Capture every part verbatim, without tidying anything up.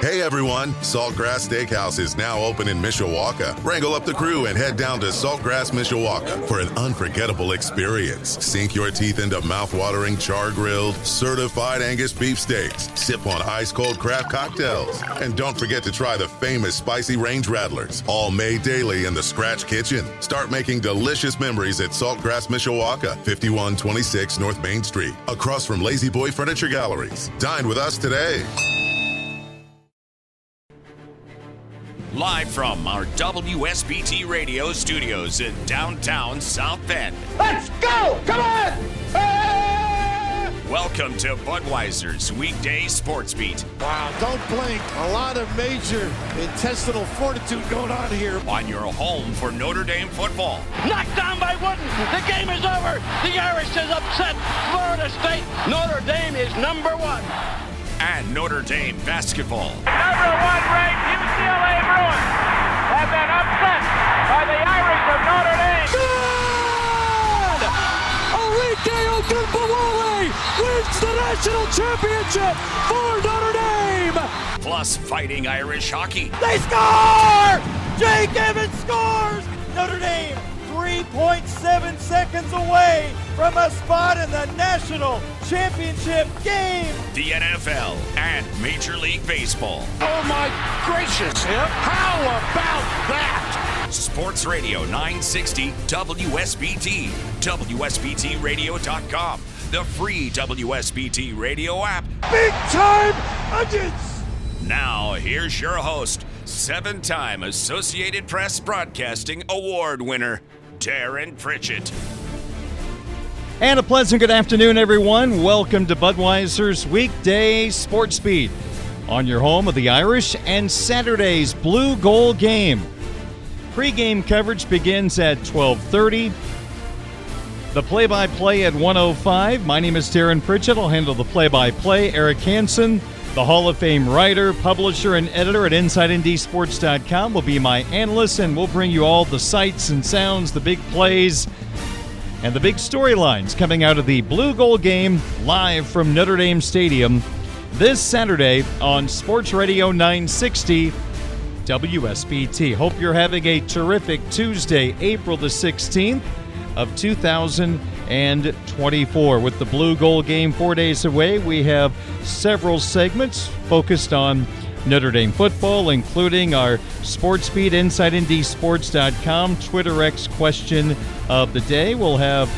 Hey everyone, Saltgrass Steakhouse is now open in Mishawaka. Wrangle up the crew and head down to Saltgrass Mishawaka for an unforgettable experience. Sink your teeth into mouth-watering char-grilled, certified Angus beef steaks. Sip on ice-cold craft cocktails. And don't forget to try the famous spicy range rattlers, all made daily in the Scratch Kitchen. Start making delicious memories at Saltgrass Mishawaka, fifty-one twenty-six North Main Street, across from Lazy Boy Furniture Galleries. Dine with us today. Live from our W S B T radio studios in downtown South Bend. Let's go! Come on! Ah! Welcome to Budweiser's Weekday Sports Beat. Wow, don't blink. A lot of major intestinal fortitude going on here. On your home for Notre Dame football. Knocked down by Wooden. The game is over. The Irish has upset Florida State. Notre Dame is number one. And Notre Dame basketball. Number one ranked U C L A Bruins have been upset by the Irish of Notre Dame. Good! Enrique Ogunbowale wins the national championship for Notre Dame. Plus Fighting Irish hockey. They score! Jake Evans scores! Notre Dame three point seven seconds away from a spot in the national championship game. The N F L and Major League Baseball. Oh my gracious, how about that? Sports Radio nine sixty W S B T, W S B T radio dot com, the free W S B T radio app. Big time Onions! Now, here's your host, seven-time Associated Press Broadcasting Award winner, Darren Pritchett. And a pleasant good afternoon, everyone. Welcome to Budweiser's Weekday Sports Beat on your home of the Irish and Saturday's Blue Goal game. Pre-game coverage begins at twelve thirty. The play-by-play at one oh five. My name is Darren Pritchett. I'll handle the play-by-play. Eric Hansen, the Hall of Fame writer, publisher, and editor at Inside N D Sports dot com, will be my analyst, and we'll bring you all the sights and sounds, the big plays, and the big storylines coming out of the Blue Goal game live from Notre Dame Stadium this Saturday on Sports Radio nine sixty W S B T. Hope you're having a terrific Tuesday, April the sixteenth of two thousand twenty-four. With the Blue Goal game four days away, we have several segments focused on Notre Dame football, including our Sports Beat, Inside N D Sports dot com, Twitter X question of the day. We'll have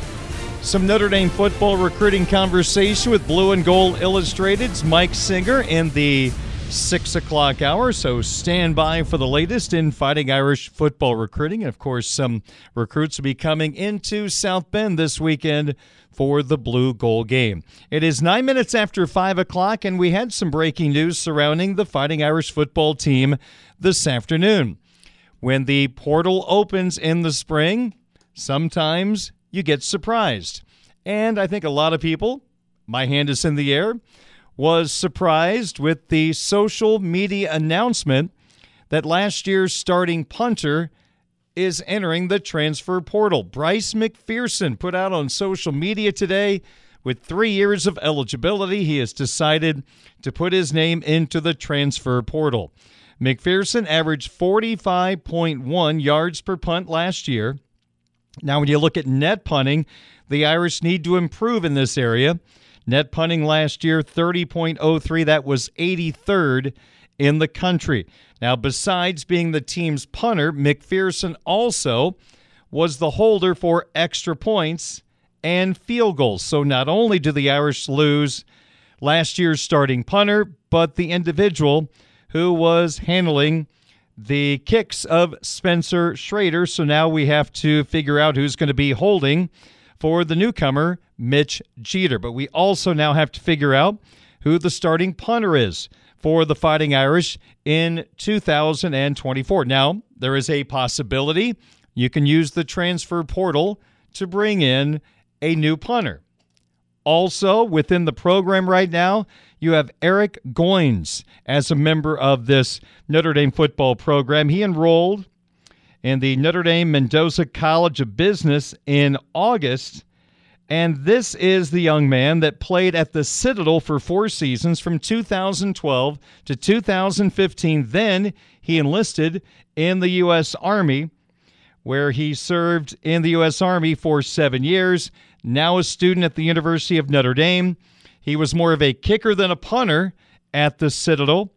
some Notre Dame football recruiting conversation with Blue and Gold Illustrated's Mike Singer in the six o'clock hour, so stand by for the latest in Fighting Irish football recruiting. And, of course, some recruits will be coming into South Bend this weekend for the Blue Goal game. It is nine minutes after five o'clock, and we had some breaking news surrounding the Fighting Irish football team this afternoon. When the portal opens in the spring, sometimes you get surprised. And I think a lot of people, my hand is in the air, was surprised with the social media announcement that last year's starting punter is entering the transfer portal. Bryce McPherson put out on social media today, with three years of eligibility, he has decided to put his name into the transfer portal. McPherson averaged forty-five point one yards per punt last year. Now, when you look at net punting, the Irish need to improve in this area. Net punting last year, thirty point oh three. That was eighty-third in the country. Now, besides being the team's punter, McPherson also was the holder for extra points and field goals. So not only do the Irish lose last year's starting punter, but the individual who was handling the kicks of Spencer Schrader. So now we have to figure out who's going to be holding for the newcomer, Mitch Jeter. But we also now have to figure out who the starting punter is for the Fighting Irish in two thousand twenty-four. Now, there is a possibility you can use the transfer portal to bring in a new punter. Also, within the program right now, you have Eric Goins as a member of this Notre Dame football program. He enrolled in the Notre Dame Mendoza College of Business in August And this is the young man that played at the Citadel for four seasons from two thousand twelve to two thousand fifteen. Then he enlisted in the U S Army, where he served in the U S Army for seven years. Now a student at the University of Notre Dame. He was more of a kicker than a punter at the Citadel.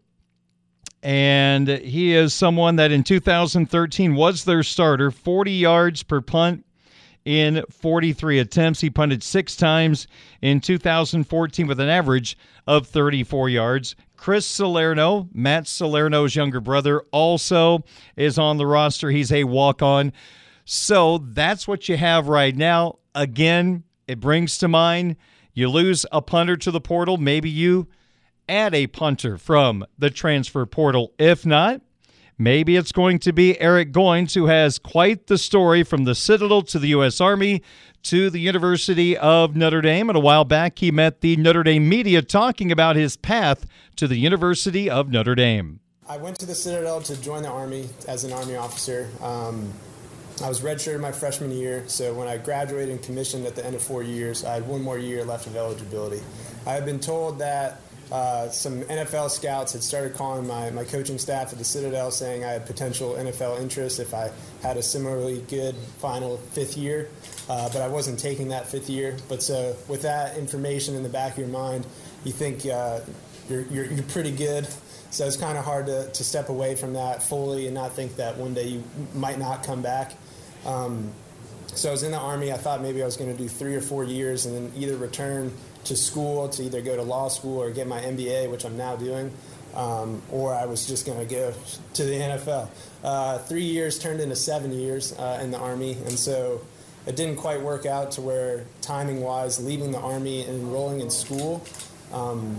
And he is someone that in two thousand thirteen was their starter, forty yards per punt in forty-three attempts. He punted six times in two thousand fourteen with an average of thirty-four yards. Chris Salerno, Matt Salerno's younger brother, also is on the roster. He's a walk-on. So that's what you have right now. Again, it brings to mind, you lose a punter to the portal. Maybe you add a punter from the transfer portal. If not, maybe it's going to be Eric Goins, who has quite the story from the Citadel to the U S Army to the University of Notre Dame. And a while back, he met the Notre Dame media talking about his path to the University of Notre Dame. I went to the Citadel to join the Army as an Army officer. Um, I was redshirted my freshman year, so when I graduated and commissioned at the end of four years, I had one more year left of eligibility. I had been told that Uh, some N F L scouts had started calling my, my coaching staff at the Citadel saying I had potential N F L interest if I had a similarly good final fifth year, uh, but I wasn't taking that fifth year. But so with that information in the back of your mind, you think uh, you're, you're, you're pretty good. So it's kind of hard to, to step away from that fully and not think that one day you might not come back. Um, so I was in the Army. I thought maybe I was going to do three or four years and then either return to school to either go to law school or get my M B A, which I'm now doing, um, or I was just going to go to the N F L. Uh, three years turned into seven years uh, in the Army, and so it didn't quite work out to where timing-wise, leaving the Army and enrolling in school um,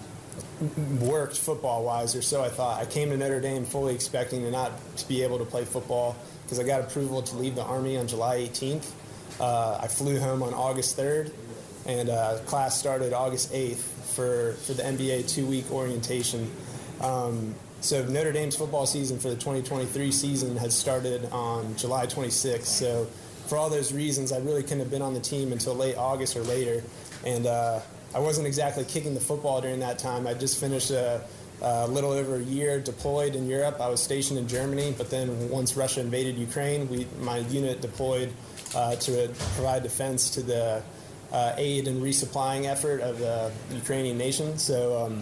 worked football-wise, or so I thought. I came to Notre Dame fully expecting to not to be able to play football because I got approval to leave the Army on July eighteenth. Uh, I flew home on August third. And uh, class started August eighth for, for the N B A two-week orientation. Um, so Notre Dame's football season for the twenty twenty-three season had started on July twenty-sixth. So for all those reasons, I really couldn't have been on the team until late August or later. And uh, I wasn't exactly kicking the football during that time. I just finished a, a little over a year deployed in Europe. I was stationed in Germany, but then once Russia invaded Ukraine, we, my unit deployed uh, to provide defense to the Uh, aid and resupplying effort of the Ukrainian nation. So um,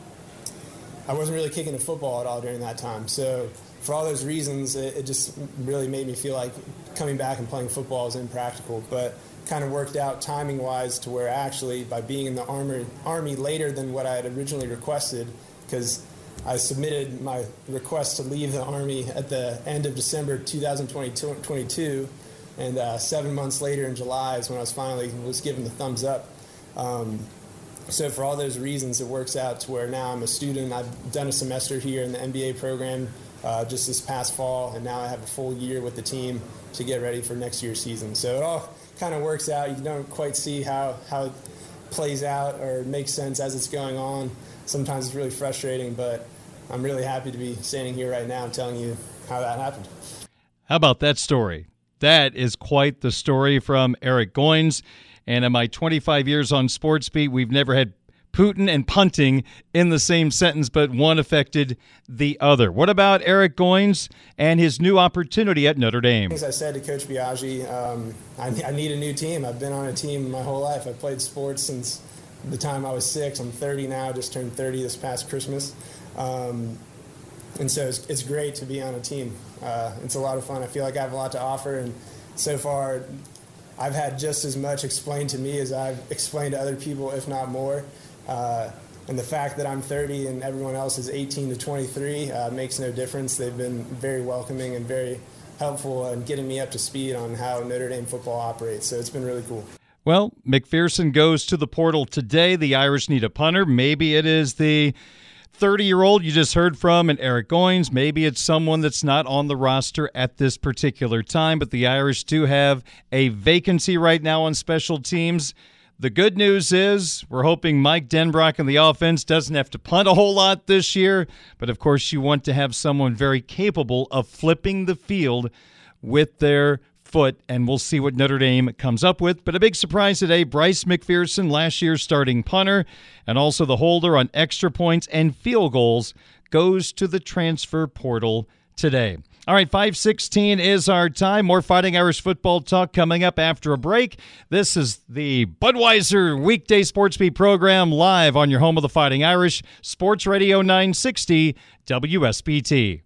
I wasn't really kicking the football at all during that time. So for all those reasons, it, it just really made me feel like coming back and playing football is impractical. But kind of worked out timing-wise to where actually by being in the army, army later than what I had originally requested, because I submitted my request to leave the Army at the end of December two thousand twenty-two, and uh, seven months later in July is when I was finally was given the thumbs up. Um, so for all those reasons, it works out to where now I'm a student. I've done a semester here in the M B A program uh, just this past fall, and now I have a full year with the team to get ready for next year's season. So it all kind of works out. You don't quite see how, how it plays out or makes sense as it's going on. Sometimes it's really frustrating, but I'm really happy to be standing here right now telling you how that happened. How about that story? That is quite the story from Eric Goins. And in my twenty-five years on Sports Beat, we've never had Putin and punting in the same sentence, but one affected the other. What about Eric Goins and his new opportunity at Notre Dame? As I said to Coach Biaggi, um, I, I need a new team. I've been on a team my whole life. I've played sports since the time I was six. I'm thirty now, just turned thirty this past Christmas. Um, and so it's, it's great to be on a team. Uh, it's a lot of fun. I feel like I have a lot to offer, and so far I've had just as much explained to me as I've explained to other people, if not more. Uh, and the fact that I'm thirty and everyone else is eighteen to twenty-three uh, makes no difference. They've been very welcoming and very helpful in getting me up to speed on how Notre Dame football operates. So it's been really cool. Well, McPherson goes to the portal today. The Irish need a punter. Maybe it is the thirty-year-old you just heard from and Eric Goins. Maybe it's someone that's not on the roster at this particular time, but the Irish do have a vacancy right now on special teams. The good news is we're hoping Mike Denbrock and the offense doesn't have to punt a whole lot this year, but of course you want to have someone very capable of flipping the field with their foot, and we'll see what Notre Dame comes up with. But a big surprise today, Bryce McPherson, last year's starting punter, and also the holder on extra points and field goals, goes to the transfer portal today. All right, five sixteen is our time. More Fighting Irish football talk coming up after a break. This is the Budweiser Weekday Sports Beat program live on your home of the Fighting Irish, Sports Radio nine sixty W S B T.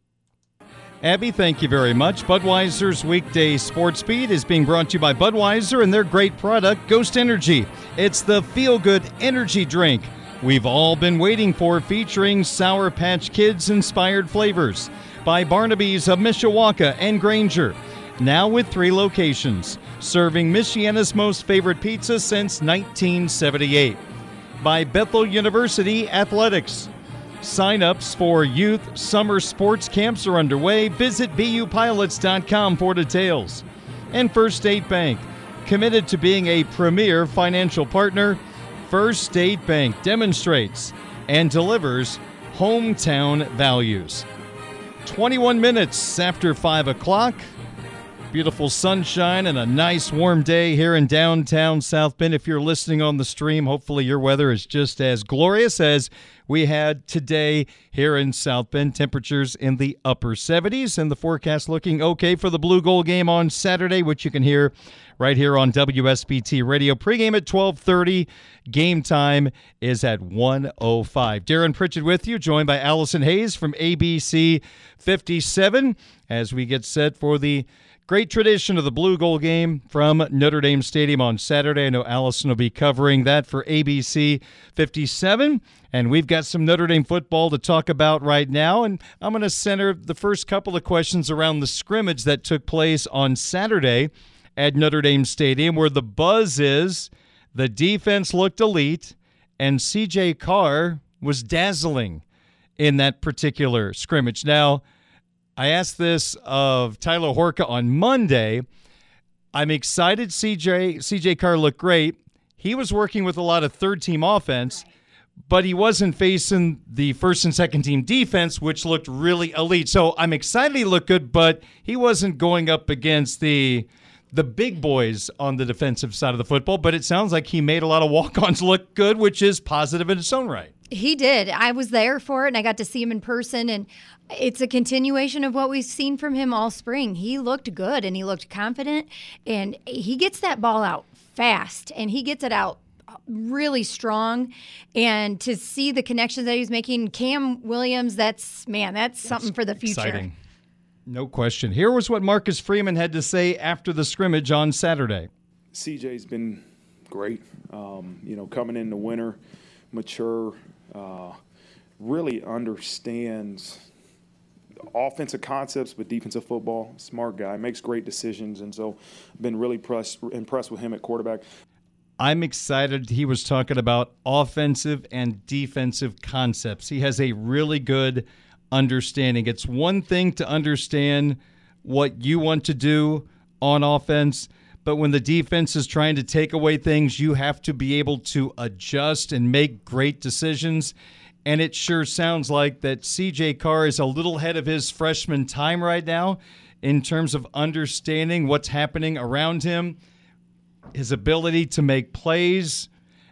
Abby, thank you very much. Budweiser's Weekday Sports Beat is being brought to you by Budweiser and their great product, Ghost Energy. It's the feel-good energy drink we've all been waiting for, featuring Sour Patch Kids-inspired flavors. By Barnaby's of Mishawaka and Granger, now with three locations, serving Michiana's most favorite pizza since nineteen seventy-eight. By Bethel University Athletics. Sign-ups for youth summer sports camps are underway. Visit b u pilots dot com for details. And First State Bank, committed to being a premier financial partner. First State Bank demonstrates and delivers hometown values. twenty-one minutes after five o'clock. Beautiful sunshine and a nice warm day here in downtown South Bend. If you're listening on the stream, hopefully your weather is just as glorious as we had today here in South Bend. Temperatures in the upper seventies, and the forecast looking okay for the Blue Gold game on Saturday, which you can hear right here on W S B T Radio. Pregame at twelve thirty. Game time is at one oh five. Darren Pritchett with you, joined by Allison Hayes from A B C fifty-seven as we get set for the great tradition of the Blue Gold game from Notre Dame Stadium on Saturday. I know Allison will be covering that for A B C fifty-seven, and we've got some Notre Dame football to talk about right now, and I'm going to center the first couple of questions around the scrimmage that took place on Saturday at Notre Dame Stadium, where the buzz is the defense looked elite, and C J Carr was dazzling in that particular scrimmage. Now, I asked this of Tyler Horka on Monday. I'm excited C J C J Carr looked great. He was working with a lot of third-team offense, but he wasn't facing the first and second-team defense, which looked really elite. So I'm excited he looked good, but he wasn't going up against the the big boys on the defensive side of the football. But it sounds like he made a lot of walk-ons look good, which is positive in its own right. He did. I was there for it, and I got to see him in person, and it's a continuation of what we've seen from him all spring. He looked good, and he looked confident, and he gets that ball out fast, and he gets it out really strong. And to see the connections that he's making, Cam Williams, that's, man, that's something that's for the future. Exciting. No question. Here was what Marcus Freeman had to say after the scrimmage on Saturday. C J's been great. Um, you know, coming in the winter, mature, uh, really understands offensive concepts, but defensive football. Smart guy, makes great decisions, and so been really press, impressed with him at quarterback. I'm excited he was talking about offensive and defensive concepts. He has a really good understanding. It's one thing to understand what you want to do on offense, but when the defense is trying to take away things, you have to be able to adjust and make great decisions. And it sure sounds like that C J Carr is a little ahead of his freshman time right now in terms of understanding what's happening around him, his ability to make plays.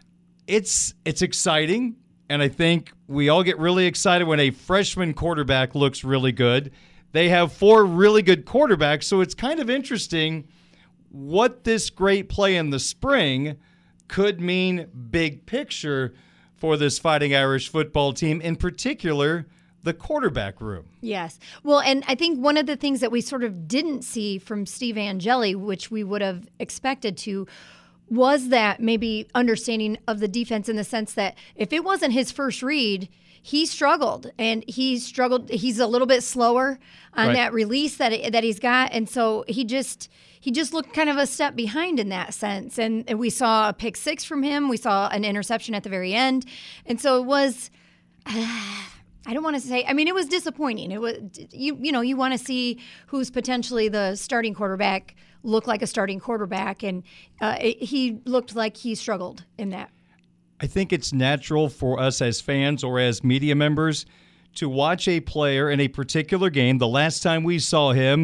It's it's exciting, and I think we all get really excited when a freshman quarterback looks really good. They have four really good quarterbacks, so it's kind of interesting what this great play in the spring could mean big picture for this Fighting Irish football team, in particular, the quarterback room. Yes. Well, and I think one of the things that we sort of didn't see from Steve Angeli, which we would have expected to, was that maybe understanding of the defense in the sense that if it wasn't his first read, he struggled, and he struggled. He's a little bit slower on right. that release that that he's got, and so he just he just looked kind of a step behind in that sense. And, and we saw a pick six from him. We saw an interception at the very end, and so it was. Uh, I don't want to say. I mean, it was disappointing. It was you. You know, you want to see who's potentially the starting quarterback look like a starting quarterback, and uh, it, he looked like he struggled in that. I think it's natural for us as fans or as media members to watch a player in a particular game. The last time we saw him, he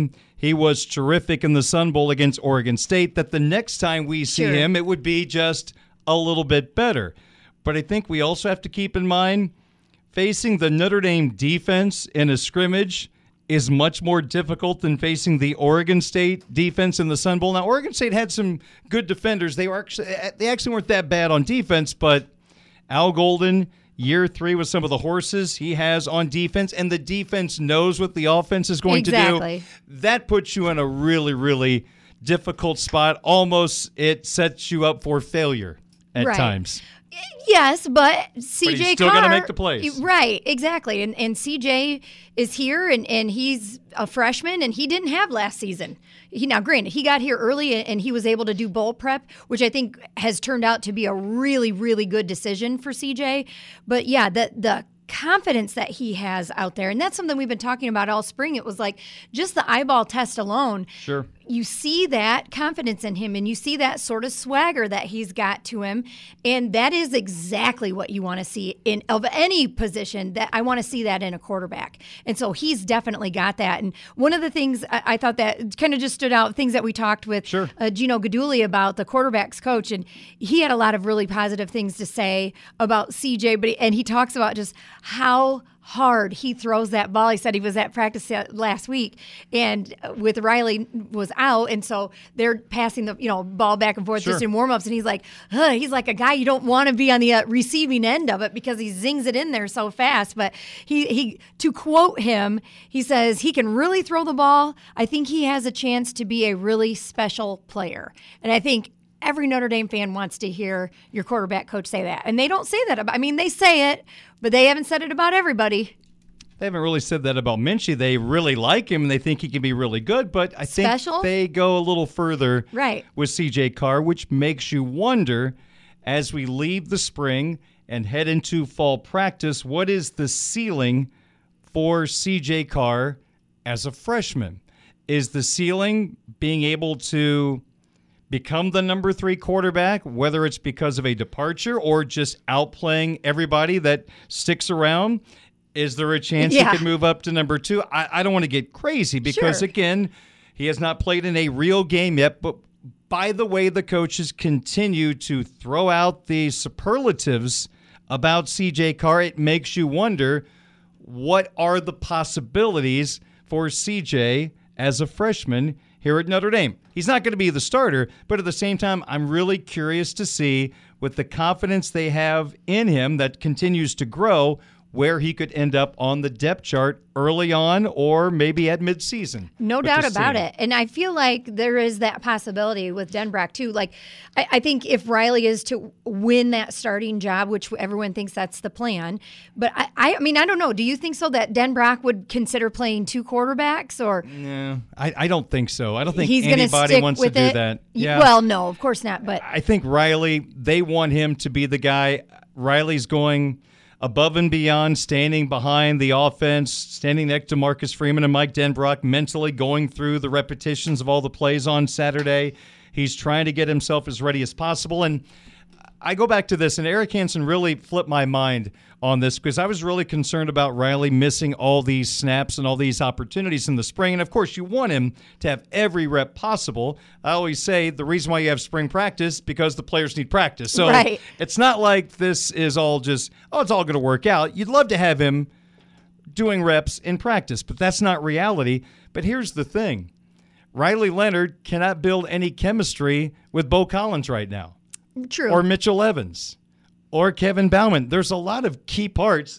he was terrific in the Sun Bowl against Oregon State, that the next time we see Sure. him, it would be just a little bit better. But I think we also have to keep in mind facing the Notre Dame defense in a scrimmage is much more difficult than facing the Oregon State defense in the Sun Bowl. Now, Oregon State had some good defenders. They were actually, they actually weren't that bad on defense, but Al Golden, year three with some of the horses he has on defense, and the defense knows what the offense is going Exactly. to do. That puts you in a really, really difficult spot. Almost it sets you up for failure at Right. times. Yes, but C J But he's still Carr, gotta make the plays. Right, exactly. And and C J is here, and, and he's a freshman, and he didn't have last season. He now, granted, he got here early, and he was able to do bowl prep, which I think has turned out to be a really, really good decision for C J. But yeah, the the confidence that he has out there, and that's something we've been talking about all spring. It was like just the eyeball test alone. Sure. You see that confidence in him, and you see that sort of swagger that he's got to him, and that is exactly what you want to see in of any position. That I want to see that in a quarterback, and so he's definitely got that. And one of the things I, I thought that kind of just stood out, things that we talked with Sure. uh, Gino Guidugli about, the quarterbacks coach, and he had a lot of really positive things to say about C J. But he, and he talks about just how hard he throws that ball. He said he was at practice last week, and with Riley was out, and so they're passing the you know ball back and forth Sure. just in warmups, and he's like, huh, he's like a guy you don't want to be on the uh, receiving end of it because he zings it in there so fast. But he he to quote him, he says he can really throw the ball. I think he has a chance to be a really special player, and I think every Notre Dame fan wants to hear your quarterback coach say that. And they don't say that about, I mean, they say it, but they haven't said it about everybody. They haven't really said that about Minchie. They really like him, and they think he can be really good, but I think Special? they go a little further Right. with C J Carr, which makes you wonder, as we leave the spring and head into fall practice, what is the ceiling for C J Carr as a freshman? Is the ceiling being able to become the number three quarterback, whether it's because of a departure or just outplaying everybody that sticks around? Is there a chance Yeah. he could move up to number two? I, I don't want to get crazy because, Sure. again, he has not played in a real game yet. But by the way, the coaches continue to throw out the superlatives about C J Carr, it makes you wonder, what are the possibilities for C J as a freshman here at Notre Dame? He's not going to be the starter, but at the same time, I'm really curious to see, with the confidence they have in him that continues to grow, where he could end up on the depth chart early on or maybe at midseason. No with doubt this about team. it. And I feel like there is that possibility with Denbrock, too. Like, I, I think if Riley is to win that starting job, which everyone thinks that's the plan, but I, I mean, I don't know. Do you think so that Denbrock would consider playing two quarterbacks, or Yeah, I, I don't think so. I don't think he's going to anybody stick wants with to do it? that. Y- Yeah. Well, no, of course not. But I think Riley, they want him to be the guy. Riley's going above and beyond, standing behind the offense, standing next to Marcus Freeman and Mike Denbrock, mentally going through the repetitions of all the plays on Saturday. He's trying to get himself as ready as possible. And I go back to this, and Eric Hansen really flipped my mind on this because I was really concerned about Riley missing all these snaps and all these opportunities in the spring. And, of course, you want him to have every rep possible. I always say the reason why you have spring practice because the players need practice. So Right. it's not like this is all just, oh, it's all going to work out. You'd love to have him doing reps in practice, but that's not reality. But here's the thing. Riley Leonard cannot build any chemistry with Bo Collins right now. true. Or Mitchell Evans, or Kevin Bauman. There's a lot of key parts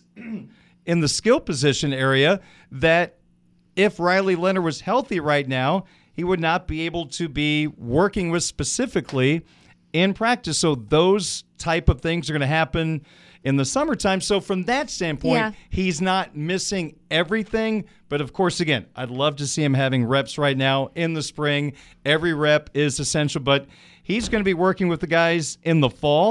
in the skill position area that if Riley Leonard was healthy right now, he would not be able to be working with specifically in practice. So those type of things are going to happen in the summertime. So from that standpoint, Yeah. he's not missing everything. But of course, again, I'd love to see him having reps right now in the spring. Every rep is essential, but he's going to be working with the guys in the fall that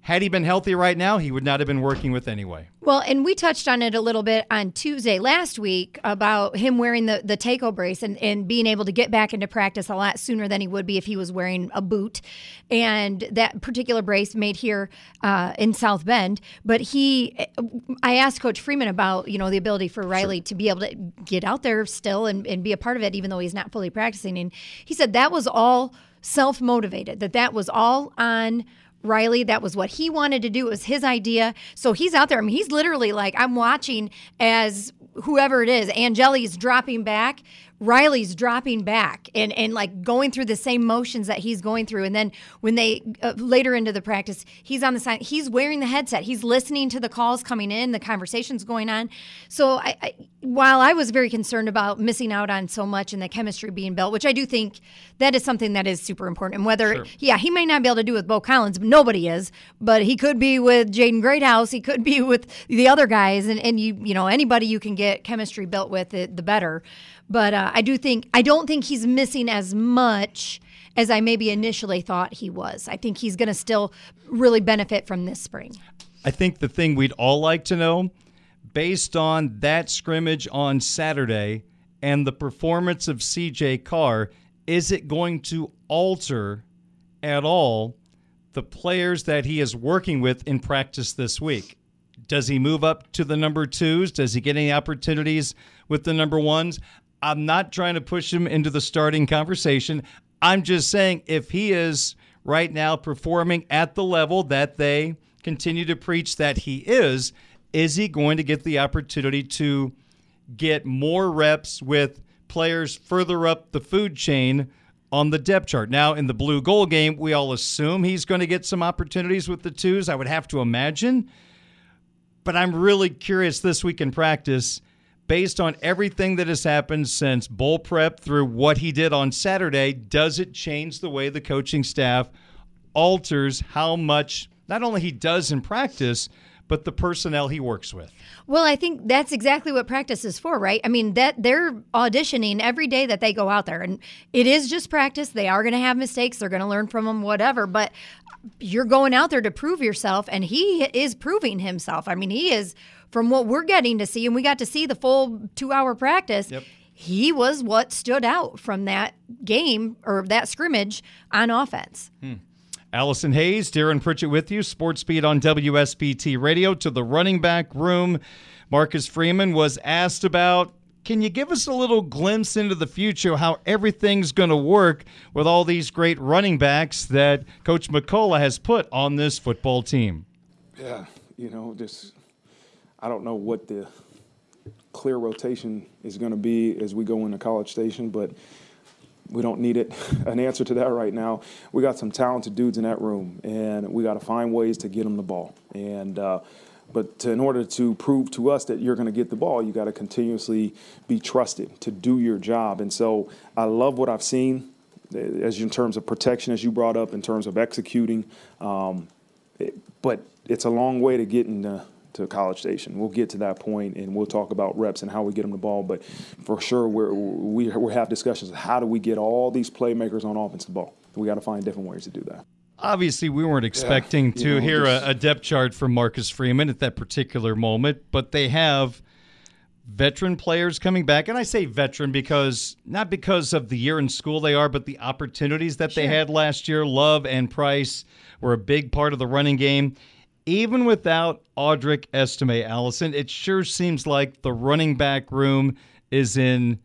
Had he been healthy right now, he would not have been working with anyway. Well, and we touched on it a little bit on Tuesday last week about him wearing the, the Takeo brace and, and being able to get back into practice a lot sooner than he would be if he was wearing a boot. And that particular brace made here uh, in South Bend. But he, I asked Coach Freeman about, you know, the ability for Riley sure. to be able to get out there still and, and be a part of it, even though he's not fully practicing. And he said that was all self-motivated, that that was all on Riley. That was what he wanted to do. It was his idea. So he's out there. I mean, he's literally like, I'm watching as whoever it is, Angeli's dropping back, Riley's dropping back and, and like going through the same motions that he's going through. And then when they, uh, later into the practice, he's on the side, he's wearing the headset. He's listening to the calls coming in, the conversations going on. So I, I, while I was very concerned about missing out on so much and the chemistry being built, which I do think that is something that is super important. And whether, sure. yeah, he may not be able to do it with Bo Collins, but nobody is, but he could be with Jaden Greathouse. He could be with the other guys. And, and you, you know, anybody you can get chemistry built with, it, the better. But uh, I do think, I don't think he's missing as much as I maybe initially thought he was. I think he's going to still really benefit from this spring. I think the thing we'd all like to know, based on that scrimmage on Saturday and the performance of C J Carr, is it going to alter at all the players that he is working with in practice this week? Does he move up to the number twos? Does he get any opportunities with the number ones? I'm not trying to push him into the starting conversation. I'm just saying if he is right now performing at the level that they continue to preach that he is, is he going to get the opportunity to get more reps with players further up the food chain on the depth chart? Now, in the Blue Gold game, we all assume he's going to get some opportunities with the twos, I would have to imagine. But I'm really curious this week in practice, based on everything that has happened since bowl prep through what he did on Saturday, does it change the way the coaching staff alters how much not only he does in practice, but the personnel he works with? Well, I think that's exactly what practice is for, right? I mean, that they're auditioning every day that they go out there, and it is just practice. They are going to have mistakes. They're going to learn from them, whatever, but you're going out there to prove yourself, and he is proving himself. I mean, he is, from what we're getting to see, and we got to see the full two-hour practice, yep. He was what stood out from that game or that scrimmage on offense. Hmm. Allison Hayes, Darren Pritchett with you, Sports Beat on W S B T Radio. To the running back room, Marcus Freeman was asked about, can you give us a little glimpse into the future, how everything's going to work with all these great running backs that Coach McCullough has put on this football team? Yeah, you know, just I don't know what the clear rotation is going to be as we go into College Station, but we don't need it an answer to that right now. We got some talented dudes in that room, and we got to find ways to get them the ball. And uh, but to, in order to prove to us that you're going to get the ball, you got to continuously be trusted to do your job. And so I love what I've seen, as in terms of protection, as you brought up, in terms of executing. Um, it, but it's a long way to get into to College Station. We'll get to that point, and we'll talk about reps and how we get them the ball. But for sure, we're, we we have discussions of how do we get all these playmakers on offense the ball. We got to find different ways to do that. Obviously, we weren't expecting yeah, to know, hear just, a, a depth chart from Marcus Freeman at that particular moment, but they have veteran players coming back. And I say veteran because not because of the year in school they are, but the opportunities that sure. they had last year. Love and Price were a big part of the running game. Even without Audric Estime, Allison, it sure seems like the running back room is in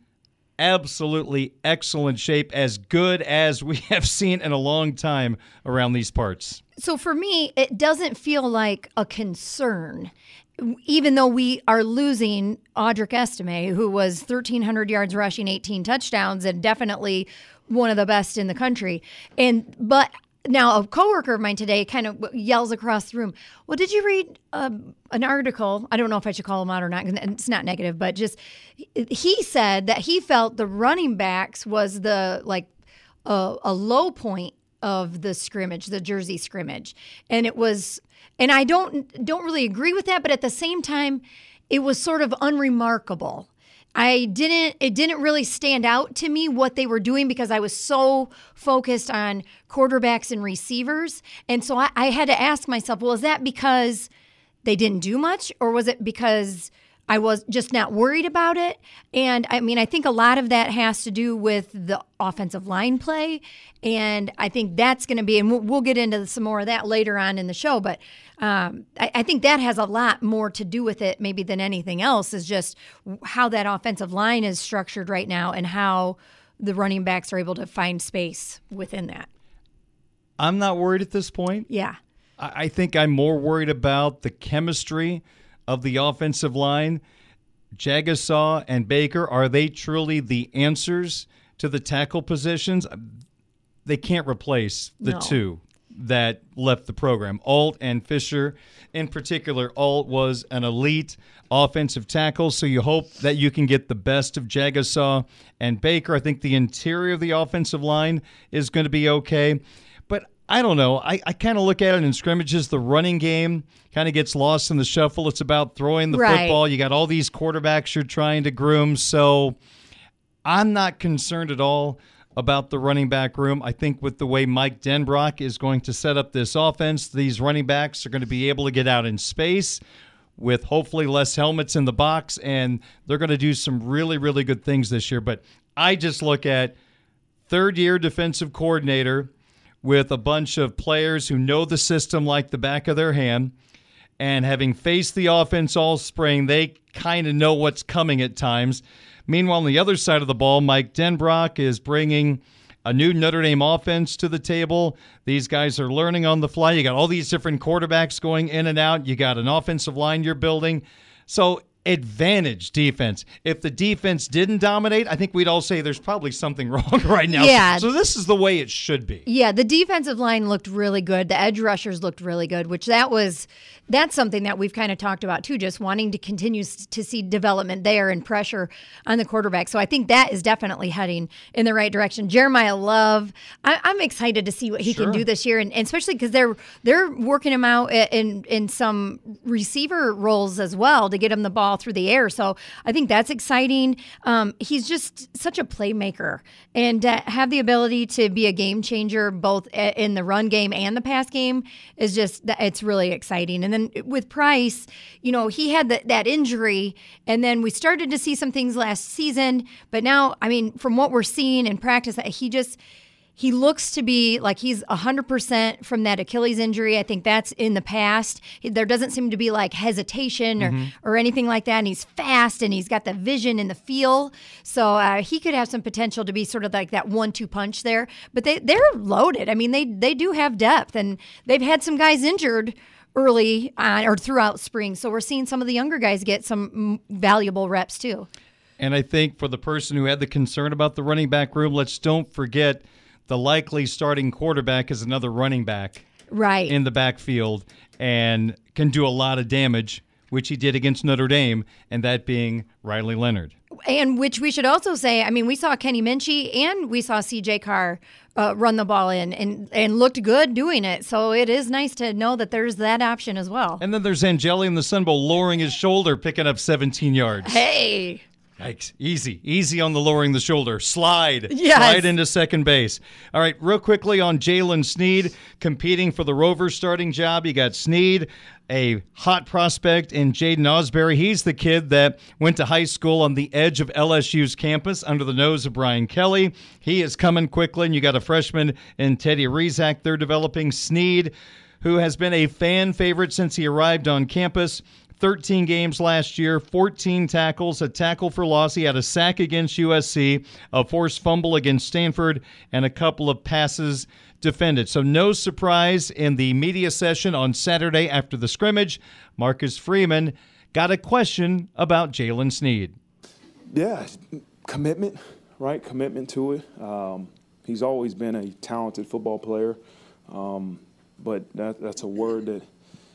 absolutely excellent shape, as good as we have seen in a long time around these parts. So for me, it doesn't feel like a concern, even though we are losing Audric Estime, who was thirteen hundred yards rushing, eighteen touchdowns, and definitely one of the best in the country. And but now, a coworker of mine today kind of yells across the room, well, did you read uh, an article? I don't know if I should call him out or not. It's not negative, but just he said that he felt the running backs was the like uh, a low point of the scrimmage, the Jersey scrimmage. And it was, and I don't don't really agree with that, but at the same time, it was sort of unremarkable. I didn't, it didn't really stand out to me what they were doing because I was so focused on quarterbacks and receivers. And so I, I had to ask myself, well, is that because they didn't do much, or was it because I was just not worried about it? And I mean, I think a lot of that has to do with the offensive line play. And I think that's going to be, and we'll, we'll get into some more of that later on in the show, but um, I, I think that has a lot more to do with it maybe than anything else, is just how that offensive line is structured right now and how the running backs are able to find space within that. I'm not worried at this point. Yeah. I, I think I'm more worried about the chemistry of the offensive line. Jagasaw and Baker, are they truly the answers to the tackle positions? They can't replace the No. two that left the program. Alt and Fisher. In particular, Alt was an elite offensive tackle, so you hope that you can get the best of Jagasaw and Baker. I think the interior of the offensive line is going to be okay. But I don't know. I, I kind of look at it in scrimmages. The running game kind of gets lost in the shuffle. It's about throwing the Right. football. You got all these quarterbacks you're trying to groom. So I'm not concerned at all about the running back room. I think with the way Mike Denbrock is going to set up this offense, these running backs are going to be able to get out in space with hopefully less helmets in the box, and they're going to do some really, really good things this year. But I just look at third-year defensive coordinator with a bunch of players who know the system like the back of their hand, and having faced the offense all spring, they kind of know what's coming at times. Meanwhile, on the other side of the ball, Mike Denbrock is bringing a new Notre Dame offense to the table. These guys are learning on the fly. You got all these different quarterbacks going in and out. You got an offensive line you're building. So advantage defense. If the defense didn't dominate, I think we'd all say there's probably something wrong right now. Yeah. So this is the way it should be. Yeah, the defensive line looked really good. The edge rushers looked really good, which that was that's something that we've kind of talked about too, just wanting to continue to see development there and pressure on the quarterback. So I think that is definitely heading in the right direction. Jeremiah Love, I, I'm excited to see what he Sure. can do this year, and, and especially because they're they're working him out in in some receiver roles as well to get him the ball through the air. So I think that's exciting. Um, he's just such a playmaker, and uh, have the ability to be a game changer both in the run game and the pass game is just, it's really exciting. And then with Price, you know, he had the, that injury, and then we started to see some things last season, but now, I mean, from what we're seeing in practice, he just, he looks to be like he's one hundred percent from that Achilles injury. I think that's in the past. There doesn't seem to be like hesitation or, Mm-hmm. or anything like that. And he's fast and he's got the vision and the feel. So uh, he could have some potential to be sort of like that one two punch there. But they, they're loaded. I mean, they, they do have depth, and they've had some guys injured early on or throughout spring. So we're seeing some of the younger guys get some valuable reps too. And I think for the person who had the concern about the running back room, let's don't forget the likely starting quarterback is another running back right in the backfield and can do a lot of damage, which he did against Notre Dame, and that being Riley Leonard. And which we should also say, I mean, we saw Kenny Minchie and we saw C J Carr uh, run the ball in and, and looked good doing it. So it is nice to know that there's that option as well. And then there's Angeli in the Sun Bowl lowering his shoulder, picking up seventeen yards. Hey! Yikes. Easy. Easy on the lowering the shoulder. Slide. Yes. Slide into second base. All right, real quickly on Jalen Sneed competing for the Rovers starting job. You got Sneed, a hot prospect in Jaden Osbury. He's the kid that went to high school on the edge of L S U's campus under the nose of Brian Kelly. He is coming quickly, and you got a freshman in Teddy Rizak. They're developing. Sneed, who has been a fan favorite since he arrived on campus. thirteen games last year, fourteen tackles, a tackle for loss. He had a sack against U S C, a forced fumble against Stanford, and a couple of passes defended. So no surprise in the media session on Saturday after the scrimmage. Marcus Freeman got a question about Jalen Sneed. Yeah, commitment, right? Commitment to it. Um, he's always been a talented football player, um, but that, that's a word that,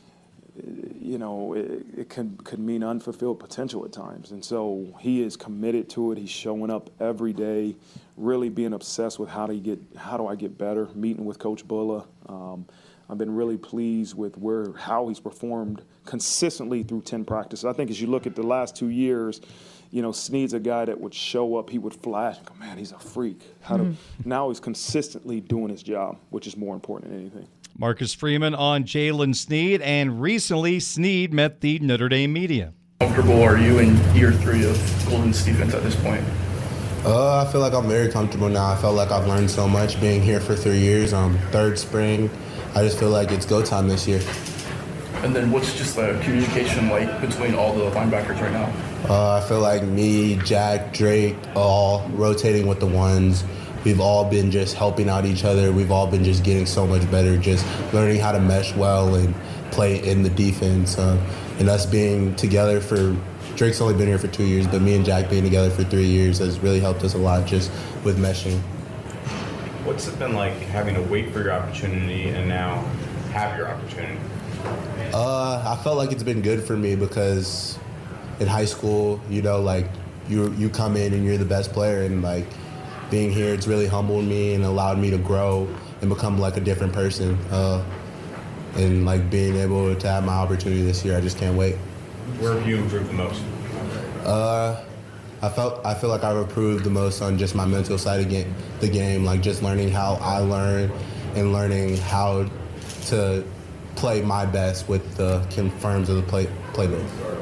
you know, it, it can, could mean unfulfilled potential at times. And so he is committed to it. He's showing up every day, really being obsessed with how do you get, how do I get better, meeting with Coach Bulla. Um, I've been really pleased with where how he's performed consistently through ten practices. I think as you look at the last two years, you know, Sneed's a guy that would show up, he would flash, go, man, he's a freak. How mm-hmm. to, now he's consistently doing his job, which is more important than anything. Marcus Freeman on Jalen Sneed, and recently Sneed met the Notre Dame media. How comfortable are you in year three of Golden's defense at this point? Uh, I feel like I'm very comfortable now. I felt like I've learned so much being here for three years. Um, third spring, I just feel like it's go time this year. And then what's just the communication like between all the linebackers right now? Uh, I feel like me, Jack, Drake, all rotating with the ones. We've all been just helping out each other. We've all been just getting so much better, just learning how to mesh well and play in the defense. Uh, and us being together for, Drake's only been here for two years, but me and Jack being together for three years has really helped us a lot just with meshing. What's it been like having to wait for your opportunity and now have your opportunity? Uh, I felt like it's been good for me because in high school, you know, like you you come in and you're the best player, and like being here, it's really humbled me and allowed me to grow and become like a different person. Uh, and like being able to have my opportunity this year, I just can't wait. Where have you improved the most? Uh, I felt I feel like I've improved the most on just my mental side of game, the game, like just learning how I learn and learning how to play my best with the confirms of the play, playbook.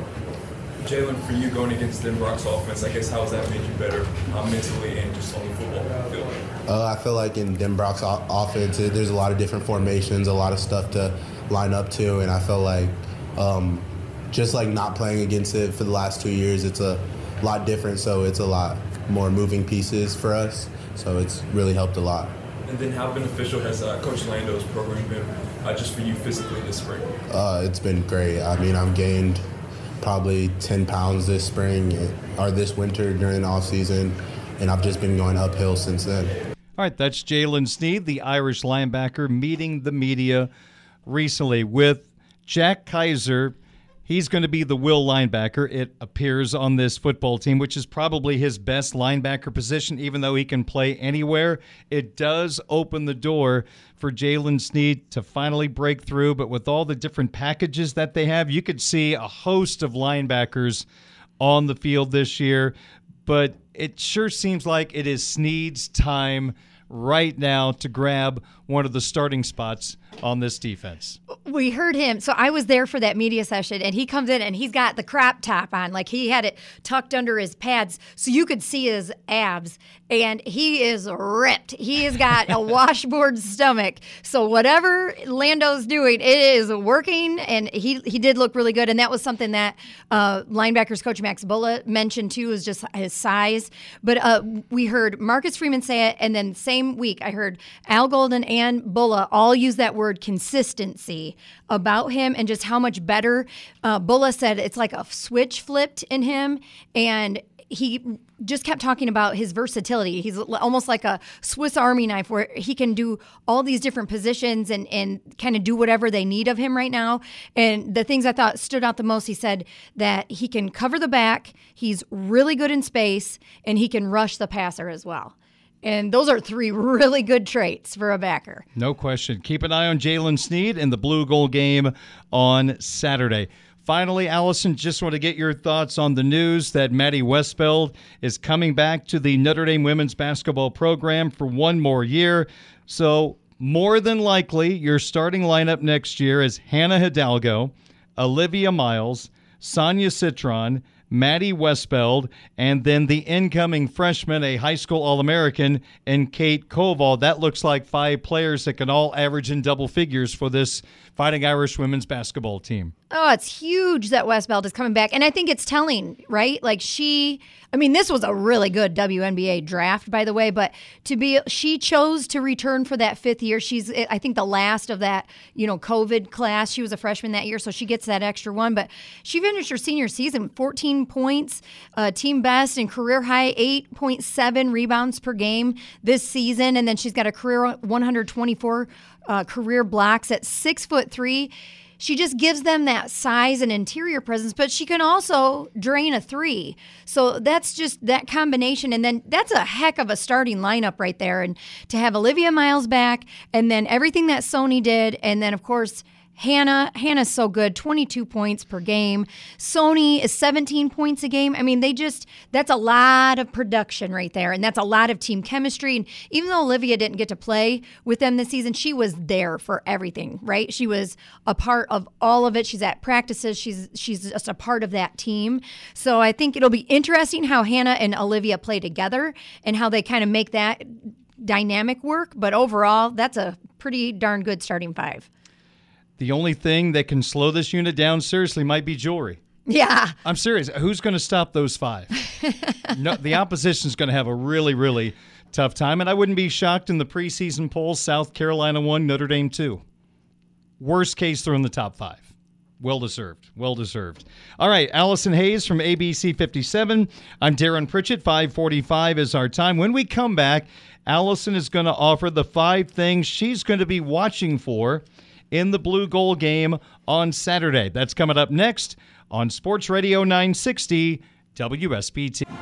Jalen, for you going against Denbrock's offense, I guess how has that made you better uh, mentally and just on the football field? Uh, I feel like in Denbrock's o- offense, there's a lot of different formations, a lot of stuff to line up to, and I feel like um, just like not playing against it for the last two years, it's a lot different, so it's a lot more moving pieces for us, so it's really helped a lot. And then how beneficial has uh, Coach Lando's program been uh, just for you physically this spring? Uh, it's been great. I mean, I've gained probably ten pounds this spring or this winter during the off season, and I've just been going uphill since then. All right, that's Jalen Sneed, the Irish linebacker, meeting the media recently with Jack Kaiser. He's going to be the will linebacker, it appears, on this football team, which is probably his best linebacker position, even though he can play anywhere. It does open the door for Jalen Sneed to finally break through, but with all the different packages that they have, you could see a host of linebackers on the field this year, but it sure seems like it is Sneed's time right now to grab one of the starting spots on this defense. We heard him. So I was there for that media session, and he comes in and he's got the crop top on. Like he had it tucked under his pads so you could see his abs, and he is ripped. He has got a washboard stomach. So whatever Lando's doing, it is working, and he, he did look really good. And that was something that uh, linebackers coach Max Bulla mentioned too, is just his size. But uh, we heard Marcus Freeman say it, and then same week I heard Al Golden and Bulla all use that word consistency about him and just how much better. Uh, Bulla said it's like a switch flipped in him, and he just kept talking about his versatility. He's almost like a Swiss Army knife where he can do all these different positions and, and kind of do whatever they need of him right now. And the things I thought stood out the most, he said that he can cover the back, he's really good in space, and he can rush the passer as well. And those are three really good traits for a backer. No question. Keep an eye on Jalen Sneed in the Blue Gold game on Saturday. Finally, Allison, just want to get your thoughts on the news that Maddie Westfeld is coming back to the Notre Dame women's basketball program for one more year. So more than likely, your starting lineup next year is Hannah Hidalgo, Olivia Miles, Sonia Citron, Maddie Westfeld, and then the incoming freshman, a high school All-American, and Kate Koval. That looks like five players that can all average in double figures for this Fighting Irish women's basketball team. Oh, it's huge that Westfeld is coming back. And I think it's telling, right? Like she, I mean, this was a really good W N B A draft, by the way, but to be, she chose to return for that fifth year. She's, I think, the last of that, you know, COVID class. She was a freshman that year, so she gets that extra one. But she finished her senior season with fourteen points, uh, team best, and career high eight point seven rebounds per game this season. And then she's got a career one hundred twenty-four uh, career blocks at six foot three. she just gives them that size and interior presence, but she can also drain a three. So that's just that combination. And then that's a heck of a starting lineup right there. And to have Olivia Miles back, and then everything that Sony did, and then, of course, Hannah, Hannah's so good, twenty-two points per game. Sony is seventeen points a game. I mean, they just, that's a lot of production right there, and that's a lot of team chemistry. And even though Olivia didn't get to play with them this season, she was there for everything, right? She was a part of all of it. She's at practices. She's she's just a part of that team. So I think it'll be interesting how Hannah and Olivia play together and how they kind of make that dynamic work. But overall, that's a pretty darn good starting five. The only thing that can slow this unit down seriously might be jewelry. Yeah. I'm serious. Who's going to stop those five? No, the opposition's going to have a really, really tough time. And I wouldn't be shocked in the preseason polls. South Carolina one, Notre Dame two. Worst case, they're in the top five. Well-deserved. Well-deserved. All right, Allison Hayes from A B C fifty-seven. I'm Darren Pritchett. five forty-five is our time. When we come back, Allison is going to offer the five things she's going to be watching for in the Blue Gold game on Saturday. That's coming up next on Sports Radio nine sixty W S B T.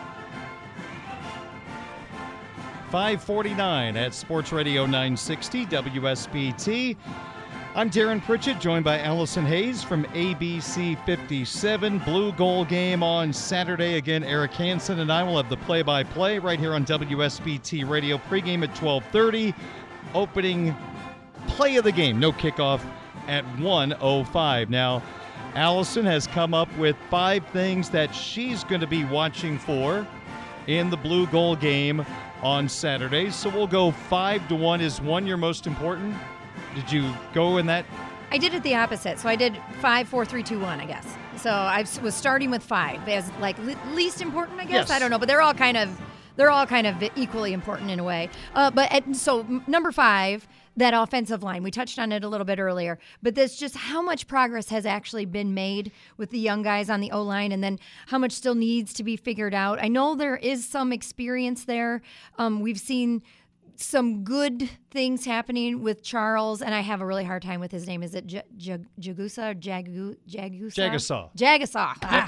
five forty-nine at Sports Radio nine sixty W S B T. I'm Darren Pritchett, joined by Allison Hayes from A B C fifty-seven. Blue Gold game on Saturday. Again, Eric Hansen and I will have the play-by-play right here on W S B T Radio. Pregame at twelve thirty. Opening play of the game. No kickoff at one oh five. Now, Allison has come up with five things that she's going to be watching for in the Blue Gold game on Saturday. So we'll go five to one. Is one your most important? Did you go in that? I did it the opposite. So I did five, four, three, two, one, I guess. So I was starting with five as like le- least important, I guess. Yes. I don't know, but they're all kind of they're all kind of equally important in a way. Uh, but at, so m- number five, that offensive line. We touched on it a little bit earlier, but that's just how much progress has actually been made with the young guys on the O-line, and then how much still needs to be figured out. I know there is some experience there. Um, we've seen some good things happening with Charles, and I have a really hard time with his name. Is it J- J- Jagusa or Jagu- Jagusa? Jagasaw. Jagasaw. Yep. Ah.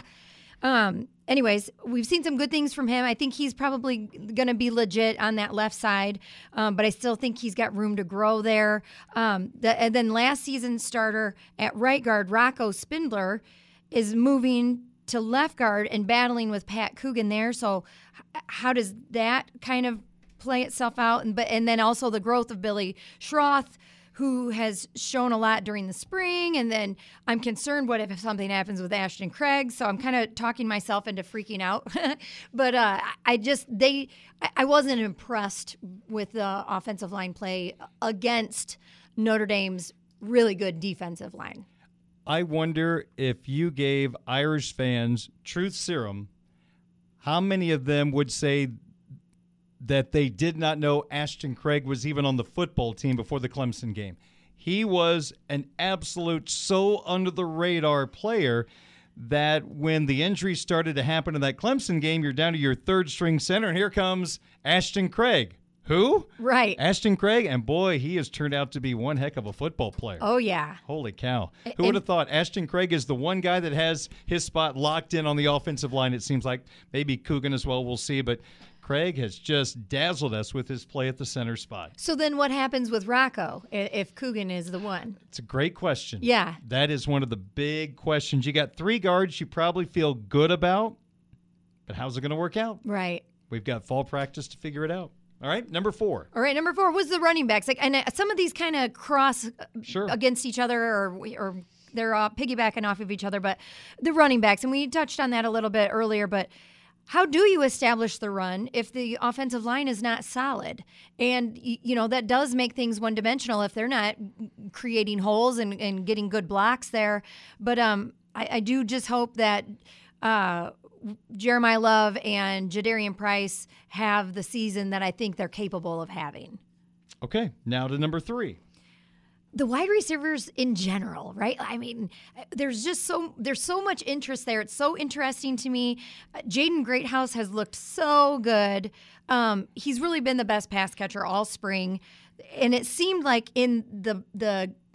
Um, anyways, we've seen some good things from him. I think he's probably going to be legit on that left side, um, but I still think he's got room to grow there. Um, the, and then last season's starter at right guard, Rocco Spindler, is moving to left guard and battling with Pat Coogan there. So h- how does that kind of play itself out? And, but, and then also the growth of Billy Schroth, who has shown a lot during the spring. And then I'm concerned what if something happens with Ashton Craig. So I'm kind of talking myself into freaking out. But uh, I just, they, I wasn't impressed with the offensive line play against Notre Dame's really good defensive line. I wonder if you gave Irish fans truth serum, how many of them would say that they did not know Ashton Craig was even on the football team before the Clemson game? He was an absolute so under-the-radar player that when the injuries started to happen in that Clemson game, you're down to your third-string center, and here comes Ashton Craig. Who? Right. Ashton Craig, and boy, he has turned out to be one heck of a football player. Oh, yeah. Holy cow. Who And- would have thought Ashton Craig is the one guy that has his spot locked in on the offensive line? It seems like maybe Coogan as well, we'll see, but Craig has just dazzled us with his play at the center spot. So then what happens with Rocco i- if Coogan is the one? It's a great question. Yeah. That is one of the big questions. You got three guards you probably feel good about, but how's it going to work out? Right. We've got fall practice to figure it out. All right, number four. All right, number four was the running backs. Like, and uh, some of these kind of cross uh, Sure. against each other, or or they're uh, piggybacking off of each other. But the running backs, and we touched on that a little bit earlier. But how do you establish the run if the offensive line is not solid? And y- you know that does make things one dimensional if they're not creating holes and, and getting good blocks there. But um, I, I do just hope that. Uh, Jeremiah Love and Jadarian Price have the season that I think they're capable of having. Okay, now to number three. The wide receivers in general, right? I mean, there's just so there's so much interest there. It's so interesting to me. Uh, Jaden Greathouse has looked so good. Um, he's really been the best pass catcher all spring, and it seemed like in the the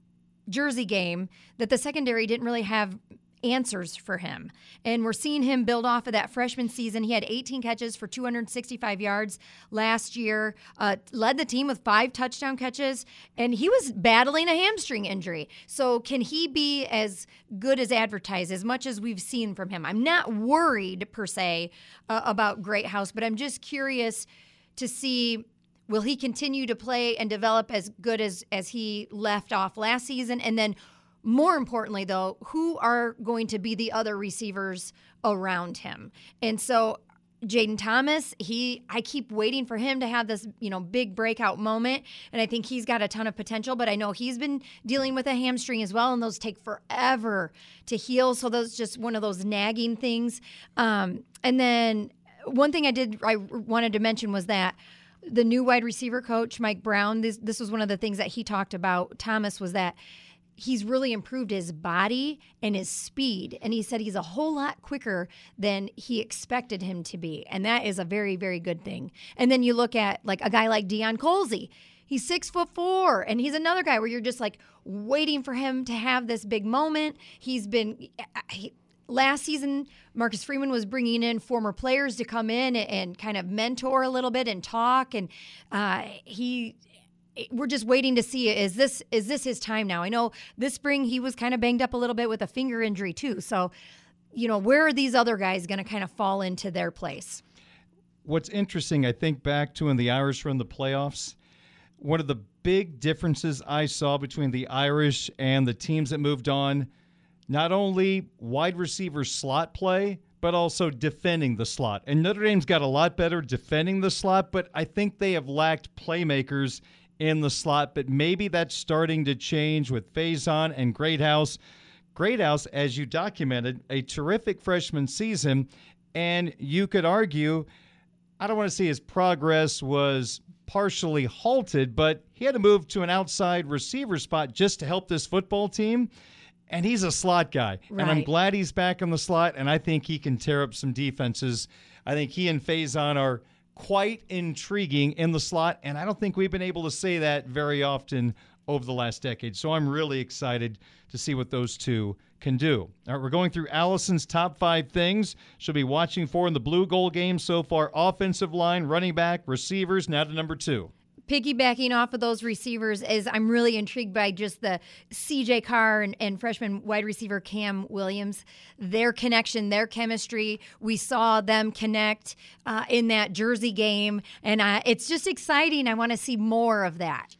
Jersey game that the secondary didn't really have answers for him. And we're seeing him build off of that freshman season. He had eighteen catches for two hundred sixty-five yards last year, uh, led the team with five touchdown catches, and he was battling a hamstring injury. So can he be as good as advertised, as much as we've seen from him? I'm not worried, per se, uh, about Greathouse, but I'm just curious to see, will he continue to play and develop as good as, as he left off last season? And then more importantly, though, who are going to be the other receivers around him? And so Jayden Thomas, he I keep waiting for him to have this, you know, big breakout moment, and I think he's got a ton of potential, but I know he's been dealing with a hamstring as well, and those take forever to heal, so those just one of those nagging things. Um, and then one thing I did I wanted to mention was that the new wide receiver coach, Mike Brown, this this was one of the things that he talked about, Thomas, was that he's really improved his body and his speed. And he said he's a whole lot quicker than he expected him to be. And that is a very, very good thing. And then you look at like a guy like Deion Colzie. He's six foot four, and he's another guy where you're just like waiting for him to have this big moment. He's been he, last season, Marcus Freeman was bringing in former players to come in and, and kind of mentor a little bit and talk. And uh, he we're just waiting to see, is this is this his time now? I know this spring he was kind of banged up a little bit with a finger injury too. So, you know, where are these other guys going to kind of fall into their place? What's interesting, I think back to when the Irish were in the playoffs, one of the big differences I saw between the Irish and the teams that moved on, not only wide receiver slot play, but also defending the slot. And Notre Dame's got a lot better defending the slot, but I think they have lacked playmakers in the slot, but maybe that's starting to change with Faison and Greathouse. Greathouse, as you documented, a terrific freshman season, and you could argue, I don't want to say his progress was partially halted, but he had to move to an outside receiver spot just to help this football team, and he's a slot guy. Right. And I'm glad he's back in the slot, and I think he can tear up some defenses. I think he and Faison are quite intriguing in the slot, and I don't think we've been able to say that very often over the last decade. So I'm really excited to see what those two can do. All right, we're going through Allison's top five things she'll be watching for in the Blue Gold game so far. Offensive line, running back, receivers, now to number two. Piggybacking off of those receivers is I'm really intrigued by just the C J Carr and, and freshman wide receiver Cam Williams, their connection, their chemistry. We saw them connect uh, in that Jersey game, and uh, it's just exciting. I want to see more of that.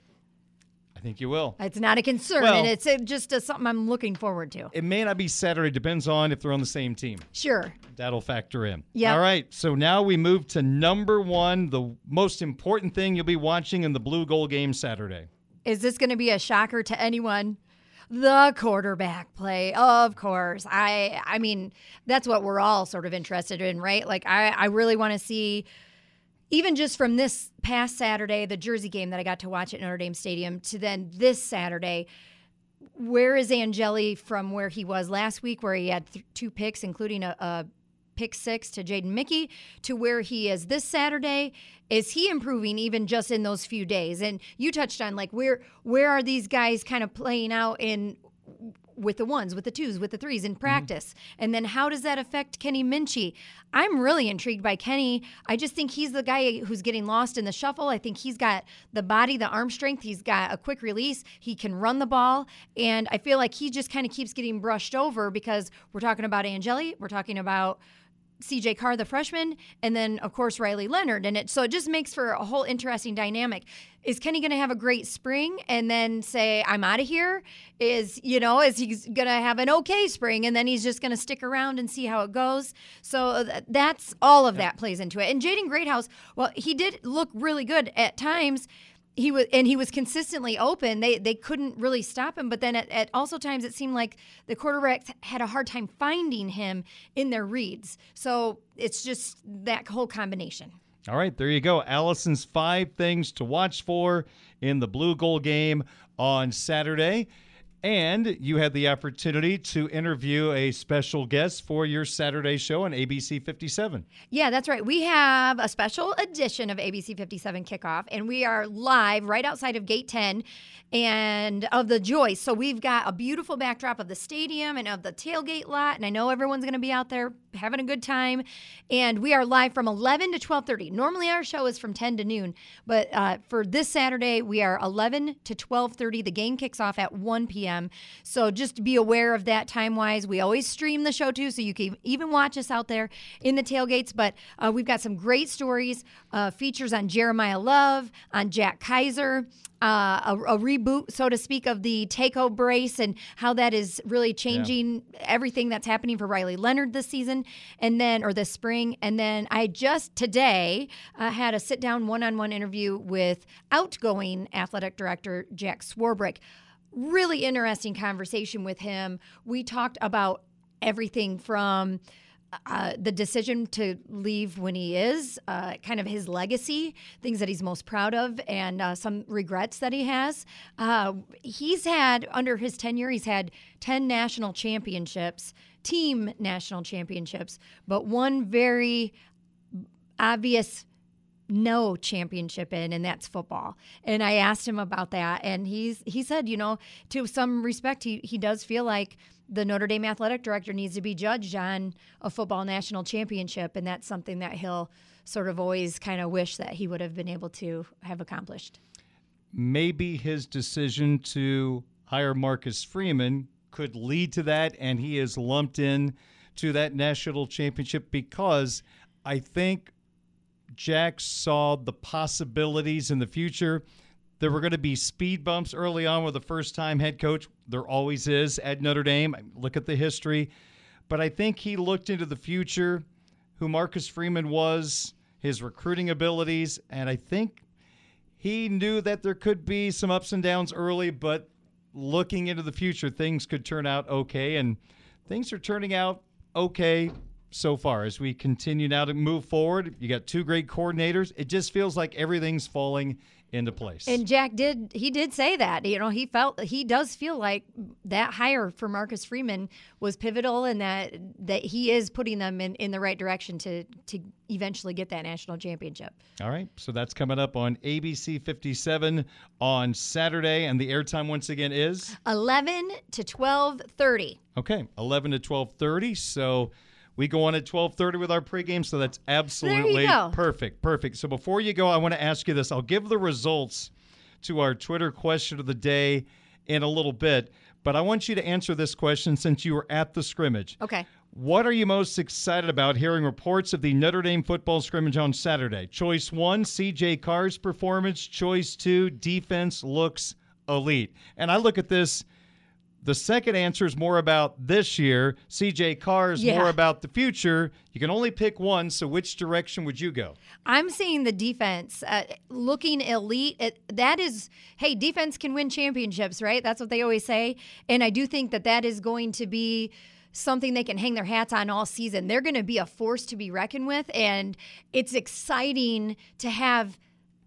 I think you will. It's not a concern, well, and it's a, just a, something I'm looking forward to. It may not be Saturday. Depends on if they're on the same team. Sure. That'll factor in. Yeah. All right, so now we move to number one, the most important thing you'll be watching in the Blue Gold game Saturday. Is this going to be a shocker to anyone? The quarterback play, of course. I I mean, that's what we're all sort of interested in, right? Like, I, I really want to see, even just from this past Saturday, the Jersey game that I got to watch at Notre Dame Stadium, to then this Saturday, where is Angeli from where he was last week, where he had th- two picks, including a, a pick six to Jaden Mickey, to where he is this Saturday? Is he improving even just in those few days? And you touched on, like, where where are these guys kind of playing out in with the ones, with the twos, with the threes in practice? Mm-hmm. And then how does that affect Kenny Minchey? I'm really intrigued by Kenny. I just think he's the guy who's getting lost in the shuffle. I think he's got the body, the arm strength. He's got a quick release. He can run the ball. And I feel like he just kind of keeps getting brushed over because we're talking about Angeli. We're talking about C J Carr, the freshman, and then, of course, Riley Leonard. And it so it just makes for a whole interesting dynamic. Is Kenny going to have a great spring and then say, I'm out of here? Is, you know, is he going to have an okay spring and then he's just going to stick around and see how it goes? So that's all of that plays into it. And Jaden Greathouse, well, he did look really good at times. He was, and he was consistently open. They they couldn't really stop him. But then at, at also times it seemed like the quarterbacks had a hard time finding him in their reads. So it's just that whole combination. All right, there you go. Allison's five things to watch for in the Blue Gold game on Saturday. And you had the opportunity to interview a special guest for your Saturday show on A B C fifty-seven. Yeah, that's right. We have a special edition of A B C fifty-seven Kickoff, and we are live right outside of Gate ten and of the Joyce. So we've got a beautiful backdrop of the stadium and of the tailgate lot, and I know everyone's going to be out there having a good time. And we are live from eleven to twelve thirty. Normally our show is from ten to noon, but uh, for this Saturday, we are eleven to twelve thirty. The game kicks off at one p.m. So just be aware of that time-wise. We always stream the show, too, so you can even watch us out there in the tailgates. But uh, we've got some great stories, uh, features on Jeremiah Love, on Jack Kaiser, uh, a, a reboot, so to speak, of the Takeo brace and how that is really changing yeah. everything that's happening for Riley Leonard this season, and then or this spring. And then I just today uh, had a sit-down one-on-one interview with outgoing athletic director Jack Swarbrick. Really interesting conversation with him. We talked about everything from uh, the decision to leave when he is, uh, kind of his legacy, things that he's most proud of, and uh, some regrets that he has. Uh, he's had, under his tenure, he's had ten national championships, team national championships, but one very obvious no championship in, and that's football. And I asked him about that, and he's he said, you know, to some respect, he, he does feel like the Notre Dame athletic director needs to be judged on a football national championship, and that's something that he'll sort of always kind of wish that he would have been able to have accomplished. Maybe his decision to hire Marcus Freeman could lead to that, and he is lumped in to that national championship because I think Jack saw the possibilities in the future. There were going to be speed bumps early on with the first-time head coach. There always is at Notre Dame. Look at the history. But I think he looked into the future, who Marcus Freeman was, his recruiting abilities, and I think he knew that there could be some ups and downs early, but looking into the future, things could turn out okay, and things are turning out okay so far as we continue now to move forward. You got two great coordinators. It just feels like everything's falling into place. And Jack did, he did say that, you know, he felt, he does feel like that hire for Marcus Freeman was pivotal, and that, that he is putting them in, in the right direction to, to eventually get that national championship. All right. So that's coming up on A B C fifty-seven on Saturday. And the airtime once again is eleven to twelve thirty. Okay. eleven to twelve thirty. So we go on at twelve thirty with our pregame, so that's absolutely perfect. Perfect. So before you go, I want to ask you this. I'll give the results to our Twitter question of the day in a little bit, but I want you to answer this question since you were at the scrimmage. Okay. What are you most excited about hearing reports of the Notre Dame football scrimmage on Saturday? Choice one, C J Carr's performance. Choice two, defense looks elite. And I look at this, the second answer is more about this year. C J Carr is yeah. more about the future. You can only pick one, so which direction would you go? I'm seeing the defense uh, looking elite. It, that is, hey, defense can win championships, right? That's what they always say. And I do think that that is going to be something they can hang their hats on all season. They're going to be a force to be reckoned with, and it's exciting to have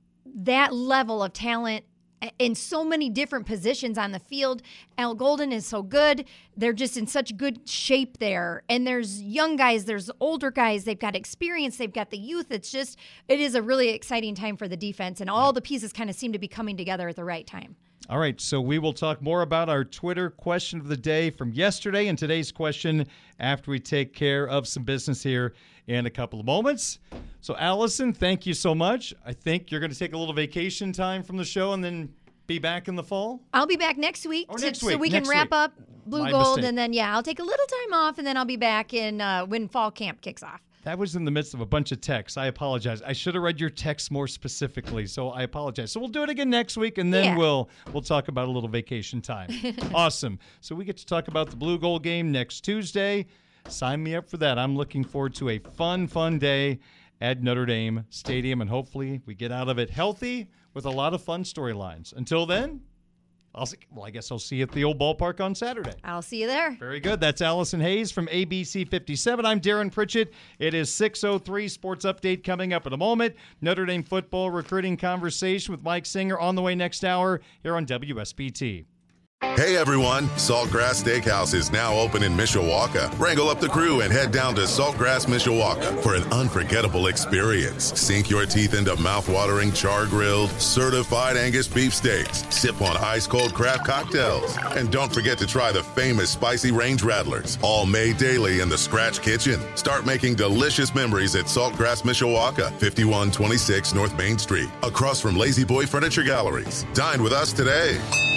that level of talent in so many different positions on the field. Al Golden is so good. They're just in such good shape there. And there's young guys, there's older guys. They've got experience. They've got the youth. It's just, it is a really exciting time for the defense. And all the pieces kind of seem to be coming together at the right time. All right, so we will talk more about our Twitter question of the day from yesterday and today's question after we take care of some business here in a couple of moments. So, Allison, thank you so much. I think you're going to take a little vacation time from the show and then be back in the fall? I'll be back next week, or to, next week. so we next can wrap week. up Blue My Gold, mistake. and then, yeah, I'll take a little time off, and then I'll be back in uh, when fall camp kicks off. That was in the midst of a bunch of texts. I apologize. I should have read your text more specifically, so I apologize. So we'll do it again next week, and then yeah. we'll we'll talk about a little vacation time. Awesome. So we get to talk about the Blue Gold game next Tuesday. Sign me up for that. I'm looking forward to a fun, fun day at Notre Dame Stadium, and hopefully we get out of it healthy with a lot of fun storylines. Until then, I'll see, well, I guess I'll see you at the old ballpark on Saturday. I'll see you there. Very good. That's Allison Hayes from A B C fifty-seven. I'm Darren Pritchett. It is six oh three Sports Update coming up in a moment. Notre Dame football recruiting conversation with Mike Singer on the way next hour here on W S B T. Hey everyone, Saltgrass Steakhouse is now open in Mishawaka. Wrangle up the crew and head down to Saltgrass Mishawaka for an unforgettable experience. Sink your teeth into mouth-watering char-grilled, certified Angus beef steaks. Sip on ice-cold craft cocktails. And don't forget to try the famous spicy range rattlers, all made daily in the Scratch Kitchen. Start making delicious memories at Saltgrass Mishawaka, fifty-one twenty-six North Main Street, across from Lazy Boy Furniture Galleries. Dine with us today.